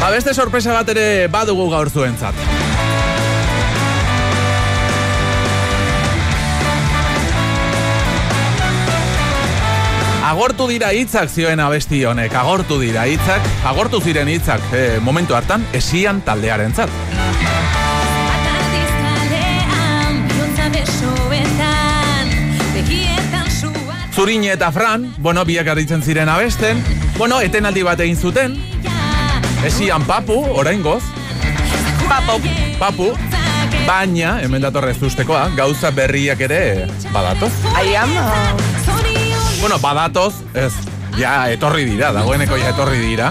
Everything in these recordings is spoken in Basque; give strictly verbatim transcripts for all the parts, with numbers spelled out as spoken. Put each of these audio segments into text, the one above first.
Ba, beste sorpresa bat ere badugu gaur zuentzat. Agortu dira hitzak zioen abesti honek, agortu dira hitzak, agortu ziren hitzak e, momentu hartan esian taldearentzat. Zuriñe eta Fran, bueno, biak aritzen ziren abesten, bueno, etenaldi bat egin zuten, esian Papu, oraingoz, Papu, Papu, baina, hemen datorrez ustekoa, gauza berriak ere badatoz. Aiam, Bueno, badatoz, ez, ja etorri dira, dagoeneko ja etorri dira.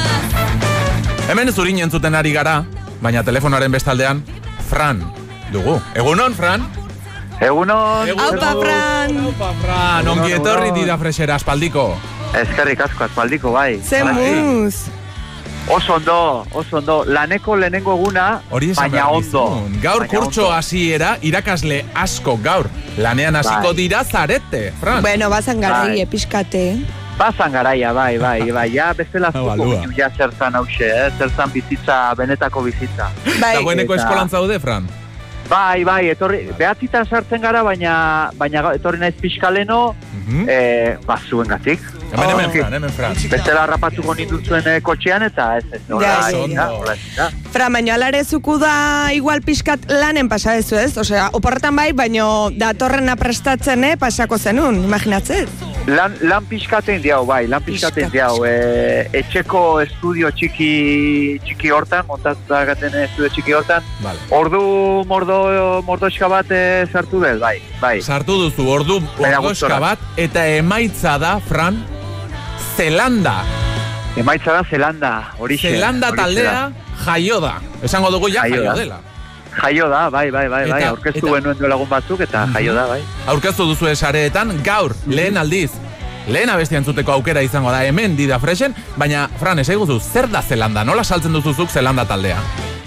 Hemen Zuriñe entzuten ari gara, baina telefonoaren bestaldean, Fran dugu. Egunon, Fran? Egunon. Aupa, Fran. Aupa, Fran. Ongi etorri dira Freshera aspaldiko. Eskerrik asko aspaldiko, bai. Zemuz. Oso ondo, oso ondo. Laneko lehenengo eguna, baina ondo. Gaur kurtso hasiera irakasle asko gaur. Lanean hasiko dira zarete, Fran. Bueno, bazan garai episkate. Bazan garaia, bai, bai, bai. Ja, bestela zuko ginu ja zertan hause, eh? Zertan bizitza, benetako bizitza. Bai. Dagoeneko eskolan zaude, Fran? Bai, bai, etorri, behatzitan sartzen gara, baina, baina etorri naiz piskaleno, uh-huh. eh, bazuen gatik. Hemen, hemen, Fran, hemen, Fran. Bestela harrapatuko nindutzuen eh, kotxean, eta ez, ez, nola, ja, ja. Fran, baina alare zuku da igual pixkat lanen pasa dezu ez? Osea, oporretan bai, baina datorrena prestatzen, eh, pasako zenun, imaginatzen? Lan, lan pixkaten diau, bai, lan pixkaten diau. E, etxeko estudio txiki, txiki hortan, montazagaten estudio txiki hortan, vale. Ordu mordo, mordoska bat e, sartu dut, bai, bai. Sartu duzu, ordu mordoska bat, eta emaitza da, Fran, Zelanda. Emaitza da Zelanda, horixe. Zelanda taldea jaio da. Esango dugu ja jaio, jaio dela. Jaio da, bai, bai, bai, bai. Aurkeztu benuen du lagun batzuk eta jaio da, bai. Aurkeztu duzu esareetan, gaur, lehen aldiz, lehen abesti entzuteko aukera izango da hemen Dida Freshen, baina, Fran, esai guzu, zer da Zelanda? Nola saltzen duzuzuk Zelanda taldea?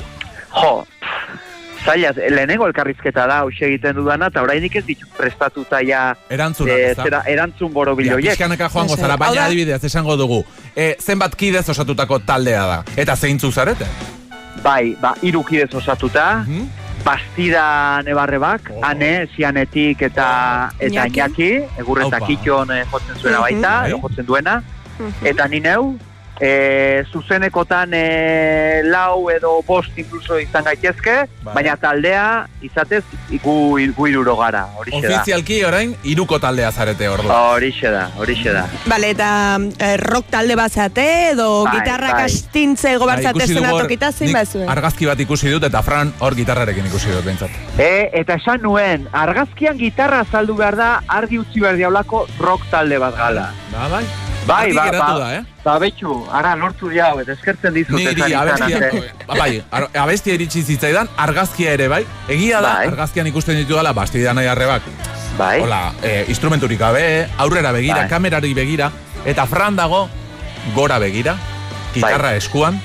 Jo, zailaz, lehenengo elkarrizketa da, hause egiten dudana, eta orainik ez ditu prestatuta ja Erantzunak, e, zera, erantzun borobiloiek. Pixkanaka joango zara, baina adibidez, esango dugu, e, zenbat kidez osatutako taldea da, eta zeintzu zarete? Bai, ba, irukidez osatuta, uh-huh. Bastida nebarrebak, oh. Ane, Zianetik eta eta Iñaki, egurretak itxon eh, jotzen zuena baita, uh-huh. jotzen duena, uh-huh. Eta ni neu, e, zuzenekotan e, lau edo bost inkluso izan gaitezke, bai. Baina taldea izatez gu, gu iruro gara, horixe da. Ofizialki orain, iruko taldea zarete ordu. Horixe da, horixe da. Bale, eta eh, rock talde bazate edo bai, gitarrak bai. Astintze gobartzate zena tokita zein bazuen? Argazki bat ikusi dut eta Fran hor gitarrarekin ikusi dut behintzat. E, eta esan nuen, argazkian gitarra azaldu behar da, argi utzi behar diablako rock talde bat gala. Ba, bai. Bai, ba, ba, da, eh? ba, betxu, ara, lortu diau, eta eskertzen dizut. Niri, abestia, bai, abestia iritsi zitzaidan, argazkia ere, bai? Egia da, bai. Argazkian ikusten ditu dala, Bastida nahi arrebak. Bai. Hola, e, instrumenturik gabe, aurrera begira, bai. Kamerari begira, eta Fran dago, gora begira, gitarra bai. Eskuan.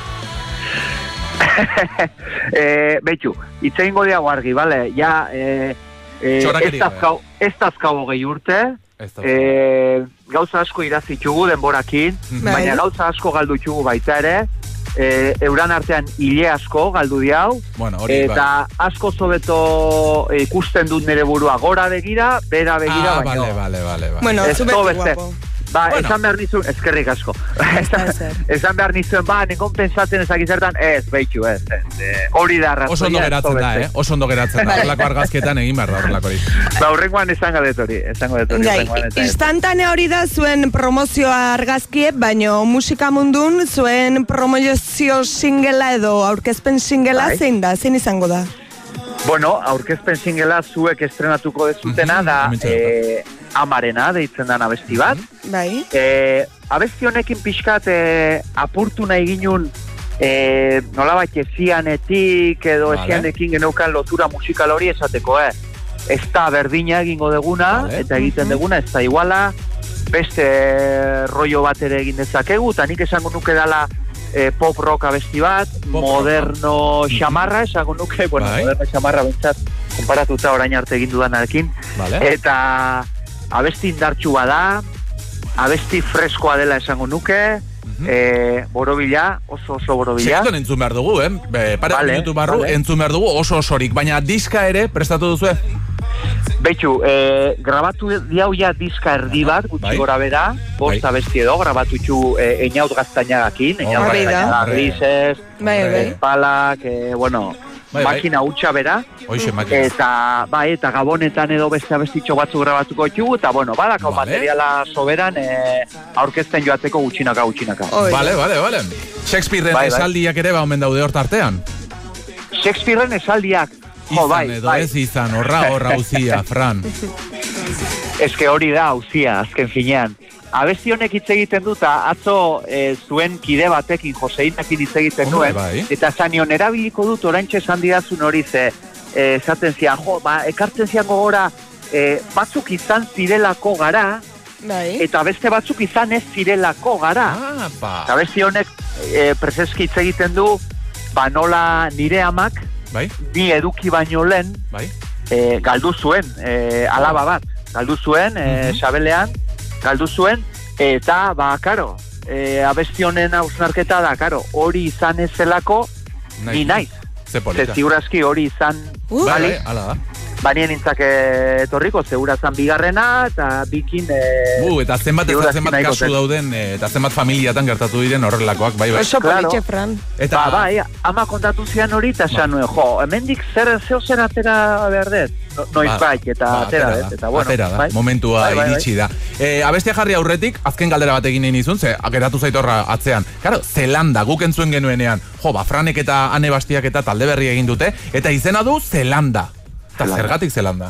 e, betxu, itzein godiago argi, bale? Ja, e, e, ez tazkau, ez tazkau gehi urte, E, gauza asko irazitxugu denborakin, bai. Baina gauza asko galdu txugu baita ere, e, euran artean hile asko galdu diau, bueno, hori, eta bai. Asko zobeto ikusten dut nire burua gora begira, bera begira, ah, baino. Vale, vale, vale, vale. Bueno, zubeti guapo. Ba, bueno. Esan behar nizuen, eskerrik asko. Esan behar nizuen, ba, nekon pensatzen ezakizertan, ez, behitxu, ez, ez. Hori da arrazoia. Oso ondo geratzen da, eh? Oso ondo geratzen da. Horrelako argazketan egin behar da horrelako hori. Ba, horrengoan esango detori, esango detori. Instantane hori da zuen promozioa argazkie, baino musika mundun zuen promozio singela edo aurkezpen singela bai. Zein da, zein izango da? Bueno, aurkezpen singela zuek estrenatuko dezutena da, eh, Amarena deitzen dan abesti bat. Bai. E, abesti honekin pixkat e, apurtu nahi ginun e, nolabait ezianetik edo vale. Ezianekin geneukan lotura musikal hori esateko, eh? Ez da berdina egingo deguna, vale. Eta egiten deguna, ez da iguala, beste rollo bat ere egin dezakegu, eta nik esango nuke dala e, pop rock abesti bat, pop moderno rock. Xamarra, esango nuke, bueno, bai. Moderno xamarra bentsat, konparatuta orain arte egin dudanarekin, vale. Eta abesti indartsua da, abesti freskoa dela esango nuke, uh-huh. e, borobila, oso oso borobila. Sekton entzun behar dugu, eh? Be, pare vale, minutu barru, vale. Entzun behar dugu oso osorik, baina diska ere prestatu duzu? Betxu, e, grabatu diau ja diska erdi bat, gutxi bai. Gora bera, bost bai. Abesti edo, grabatu txu e, Einaut Gaztainagakin, Einaut Gaztainaga, Grises, bai, bai. Palak, e, bueno, bai, makina bai. Hutsa bera, Oixe, makina. Eta, bai, eta gabonetan edo beste abestitxo batzuk grabatuko txu, eta, bueno, badako vale. Materiala soberan e, aurkezten joateko gutxinaka, gutxinaka. Vale, vale, vale. Shakespearen bai, esaldiak bai. Ere ba omen daude hortartean? Shakespearen esaldiak, jo, izan bai, edo bai. Ez izan, horra horra uzia, Fran. Ez que hori da uzia, azken finean. Abesti honek hitz egiten dut, atzo e, zuen kide batekin, Joseinakin hitz egiten oh, duen, bai. Eta zanion erabiliko dut oraintxe esan didazun hori ze, e, esaten zian, jo, ba, ekartzen zian gogora, e, batzuk izan zirelako gara, bai. Eta beste batzuk izan ez zirelako gara. Ah, ba. Eta abesti honek e, preseski hitz egiten du, ba nola nire amak, bai. Ni eduki baino lehen, bai. e, galdu zuen, e, alaba bat, galdu zuen, e, uh-huh. Xabelean, galdu zuen, eta, ba, karo, e, abesti honen hausnarketa da, karo, hori izan ezelako, ni naiz. Ze polita. Ze ziurazki hori izan, uh, bali, bai, ala da. Banien nintzak etorriko, zeurazan bigarrena, eta bikin... E, Bu, eta zenbat eta zenbat kasu dauden, e, eta zenbat familiatan gertatu diren horrelakoak, bai, bai. Oso politxe, Fran. Eta, ba, bai, ama kontatu zian hori, eta esan nuen, jo, hemendik zer zeo zer atera behar dut, no, noiz ba, bai, eta ba, atera dut, eta bueno. Atera da, bai? momentua bai, bai, iritsi da. E, abestia jarri aurretik, azken galdera bat egin nahi nizun, ze, geratu zaitorra atzean. Karo, Zelanda, guk entzuen genuenean, jo, ba, Franek eta Ane Bastiak eta talde berri egin dute, eta izena du Zelanda. Eta zergatik Zelanda?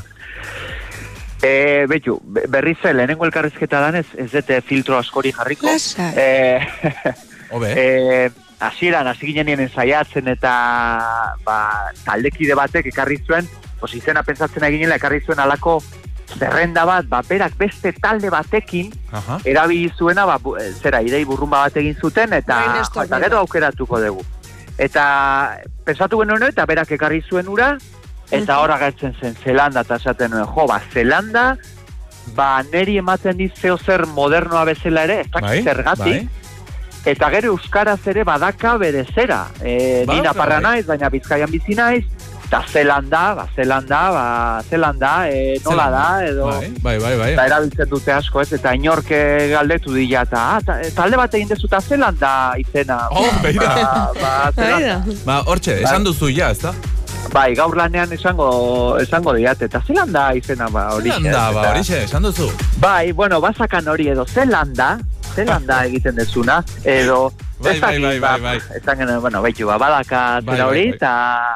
E, betxu, berriz lehenengo elkarrizketa danez, ez dute filtro askori jarriko. E, Obe. E, Asieran, hasi ginen ensaiatzen eta ba, taldekide batek ekarri zuen, pues izena pentsatzen eginela ekarri zuen alako zerrenda bat, ba, berak beste talde batekin Aha. erabili zuena, ba, bu, zera, idei burrumba bat egin zuten, eta, eta gero aukeratuko dugu. Eta pentsatu genuen, eta berak ekarri zuen ura, eta hor agertzen zen Zelanda, eta esaten nuen, jo, ba, Zelanda, ba, neri ematen dit zeo zer modernoa bezala ere, ez dakit zergatik, eta gero euskaraz ere badaka bere zera. E, ba, Nina parra naiz, baina Bizkaian bizi naiz, eta Zelanda, ba, Zelanda, ba, Zelanda, e, nola da, edo, bai, bai, bai, bai. eta erabiltzen dute asko ez, eta inorke galdetu dila, eta ah, talde bat egin dezuta Zelanda izena. Oh, beira. Ba, ba, Zelanda. Ba, hortxe, esan duzu ja, ez da? Bai, gaur lanean esango esango diat, eta Zelanda izena ba hori. Zelanda, ba horixe, esan duzu. Bai, bueno, basakan hori edo Zelanda, Zelanda egiten dezuna, edo bai, bai, bai, bai, bai. Esan genuen, bueno, baitu, ba, badaka zera hori, eta...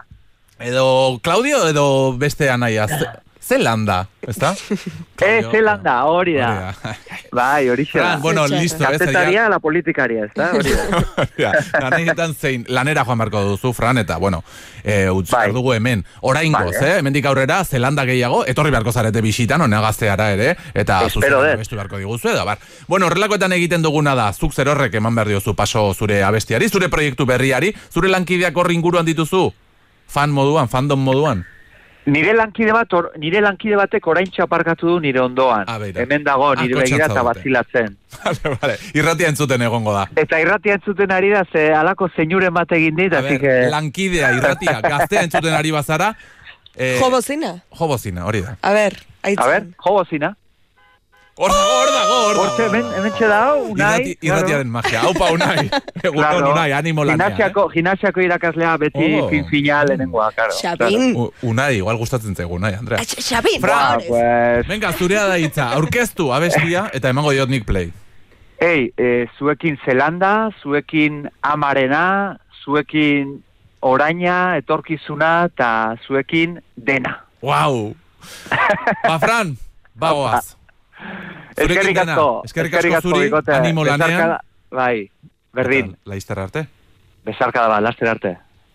Edo Claudio, edo beste anaia, Zelanda, ez da? Eh, Zelanda, hori da. Bai, hori da. Bueno, listo. Kazetaria, la politikaria, ez da? Hori da. Lanetan zein, lanera joan marko duzu, Fran, eta, bueno, utzikar dugu hemen. Oraingoz, eh? Hemendik aurrera, Zelanda gehiago, etorri beharko zarete bisitan, honea gazteara ere, eta zuzen abestu beharko diguzu, edo, bar. Bueno, horrelakoetan egiten duguna da, zuk zer horrek eman behar diozu paso zure abestiari, zure proiektu berriari, zure lankideak horri inguruan dituzu, fan moduan, fandom moduan. Nire lankide bat, or, nire lankide batek oraintxe aparkatu du nire ondoan. Ah, hemen dago nire ah, begira eta batzilatzen. Vale, vale. Irratia entzuten egongo da. Eta irratia entzuten ari da, ze alako zeinuren bat egin dit. A ber, que... lankidea, irratia, gaztea entzuten ari bazara. Eh, jobozina. Jobozina, hori da. A ber, aitzen. A ber, jobozina. Hor dago, hor dago, hor dago. Hortxe, hemen, hemen txedao, Unai. Irrati, irratiaren claro. Magia, haupa Unai. Egunon claro. Unai, animo lanean. Gimnasiako, eh? Gimnasiako irakaslea beti oh. fin-fina lehenengoa, claro. Xabin. Claro. Unai, igual gustatzen zaigu, Unai, Andrea. Xabin. Fran, pues... Venga, zurea da hitza, aurkeztu, abestia, eta emango diot nik play. Ei, eh, zuekin Zelanda, zuekin Amarena, zuekin Oraina, etorkizuna, eta zuekin Dena. Wow. Ba, Fran, bagoaz. Eskerrik asko. Eskerrik asko zuri, animo lanean. Bai, berdin. Laizter arte. Bezarka da ba, laster arte.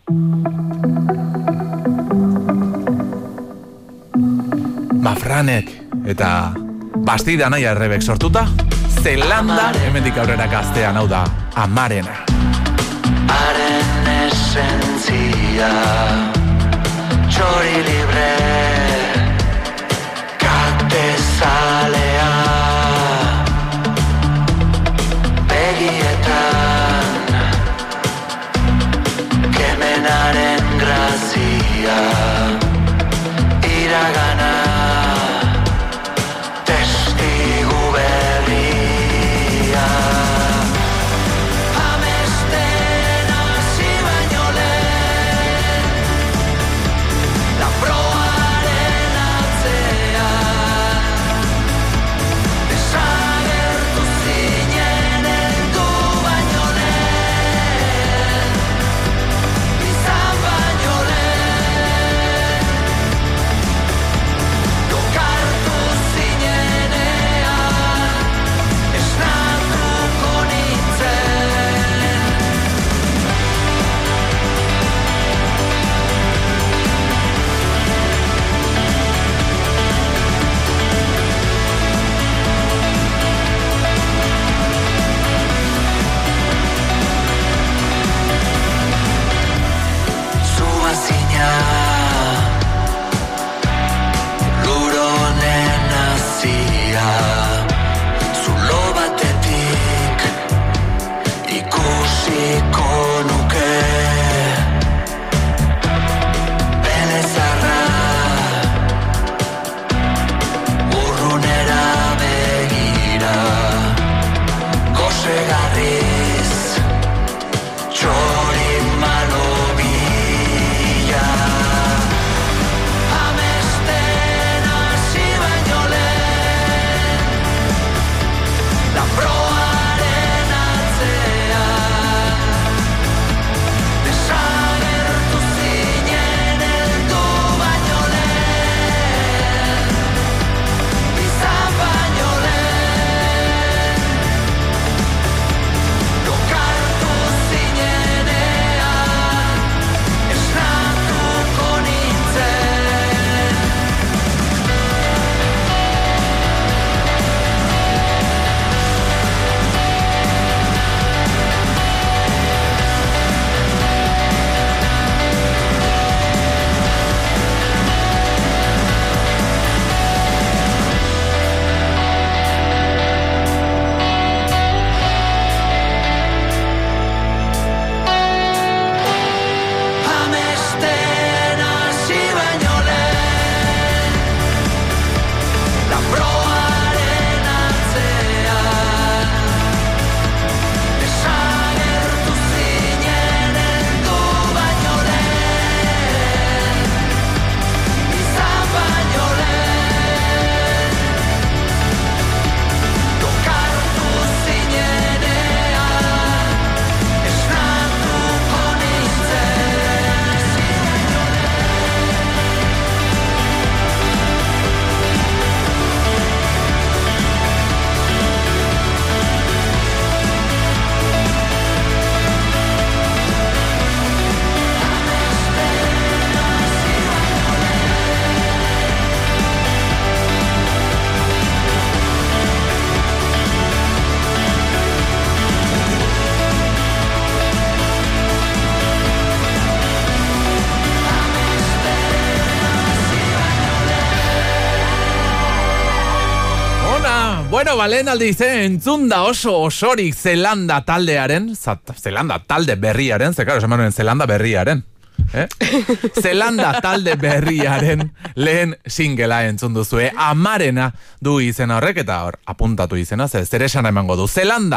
Ba, Franek, eta Bastida naia errebek sortuta, Zelanda, hemendik aurrera gaztean, hau da, Amarena. Haren esentzia, txori libre, zalea begietan denaren grazia iragana testigu berria amesten hasi baino lehen la proaren atzean desagertu zinen heldu baino lehen izan baino lehen lokartu zinenean esnatuko nintzen zua zina luronen hazia zulo batetik ikusiko nuke belezarra urrunera begira gosegarriz txori malo bila amesten hasi baino lehen la proaren atzean desagertu zinen heldu baino lehen izan baino lehen lokartu zinenean esnatuko nintzen amesten hasi baino lehen la proaren atzean desagertu zinen heldu baino lehen izan baino lehen lokartu zinenean esnatuko nintzen Ona, bueno, balen aldiz, eh, entzun da oso osorik Zelanda taldearen, zat, Zelanda talde berriaren, ze karo, esan Zelanda berriaren, eh? Zelanda talde berriaren lehen singela entzun duzue, Amarena du izena horrek, eta hor, apuntatu izena, ze zer esana emango du, Zelanda